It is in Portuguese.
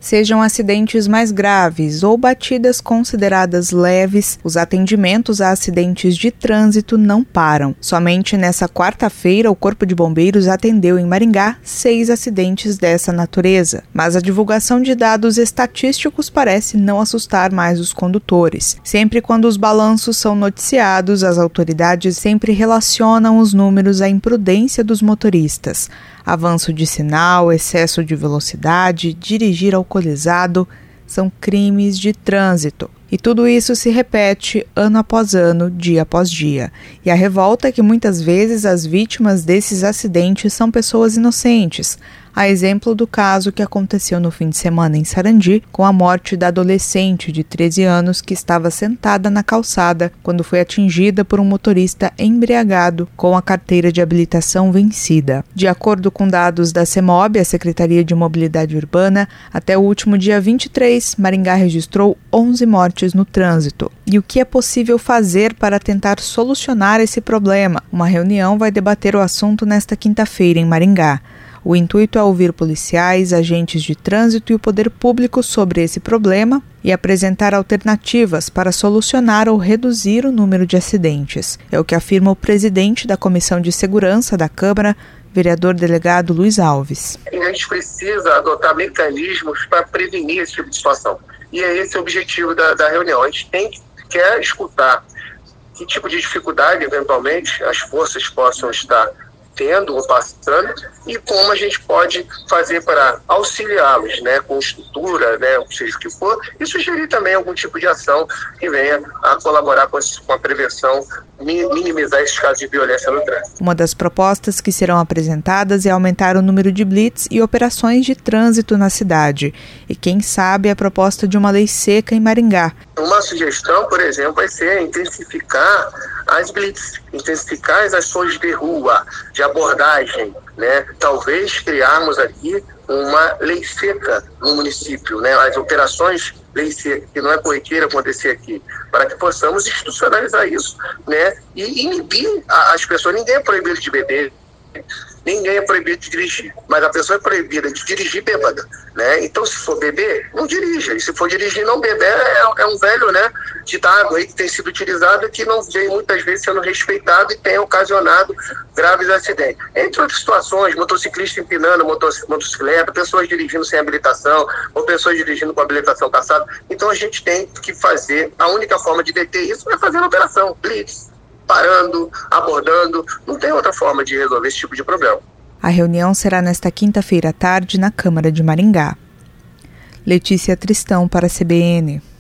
Sejam acidentes mais graves ou batidas consideradas leves, os atendimentos a acidentes de trânsito não param. Somente nessa quarta-feira, o Corpo de Bombeiros atendeu em Maringá 6 acidentes dessa natureza. Mas a divulgação de dados estatísticos parece não assustar mais os condutores. Sempre quando os balanços são noticiados, as autoridades sempre relacionam os números à imprudência dos motoristas. Avanço de sinal, excesso de velocidade, dirigir alcoolizado são crimes de trânsito. E tudo isso se repete ano após ano, dia após dia. E a revolta é que muitas vezes as vítimas desses acidentes são pessoas inocentes. A exemplo do caso que aconteceu no fim de semana em Sarandi, com a morte da adolescente de 13 anos que estava sentada na calçada quando foi atingida por um motorista embriagado com a carteira de habilitação vencida. De acordo com dados da CEMOB, a Secretaria de Mobilidade Urbana, até o último dia 23, Maringá registrou 11 mortes no trânsito. E o que é possível fazer para tentar solucionar esse problema? Uma reunião vai debater o assunto nesta quinta-feira em Maringá. O intuito é ouvir policiais, agentes de trânsito e o poder público sobre esse problema e apresentar alternativas para solucionar ou reduzir o número de acidentes. É o que afirma o presidente da Comissão de Segurança da Câmara, vereador delegado Luiz Alves. A gente precisa adotar mecanismos para prevenir esse tipo de situação. E é esse o objetivo da reunião. A gente quer escutar que tipo de dificuldade, eventualmente, as forças possam estar tendo ou passando e como a gente pode fazer para auxiliá-los, né, com estrutura, né, seja o que for, e sugerir também algum tipo de ação que venha a colaborar com a prevenção, minimizar esses casos de violência no trânsito. Uma das propostas que serão apresentadas é aumentar o número de blitz e operações de trânsito na cidade. E quem sabe a proposta de uma lei seca em Maringá. Uma sugestão, por exemplo, vai ser intensificar as blitz, intensificar as ações de rua, de abordagem, né? Talvez criarmos aqui uma lei seca no município, né? As operações lei seca, que não é corriqueira acontecer aqui, para que possamos institucionalizar isso, né? E inibir as pessoas. Ninguém é proibido de beber, ninguém é proibido de dirigir, mas a pessoa é proibida de dirigir bêbada, né? Então, se for beber, não dirija. E se for dirigir, não beber, é um velho, né, ditado aí que tem sido utilizado e que não vem muitas vezes sendo respeitado e tem ocasionado graves acidentes. Entre outras situações, motociclista empinando motocicleta, pessoas dirigindo sem habilitação, ou pessoas dirigindo com habilitação cassada. Então, a gente tem que fazer, a única forma de deter isso é fazer a operação blitz, parando, abordando, não tem outra forma de resolver esse tipo de problema. A reunião será nesta quinta-feira à tarde na Câmara de Maringá. Letícia Tristão para a CBN.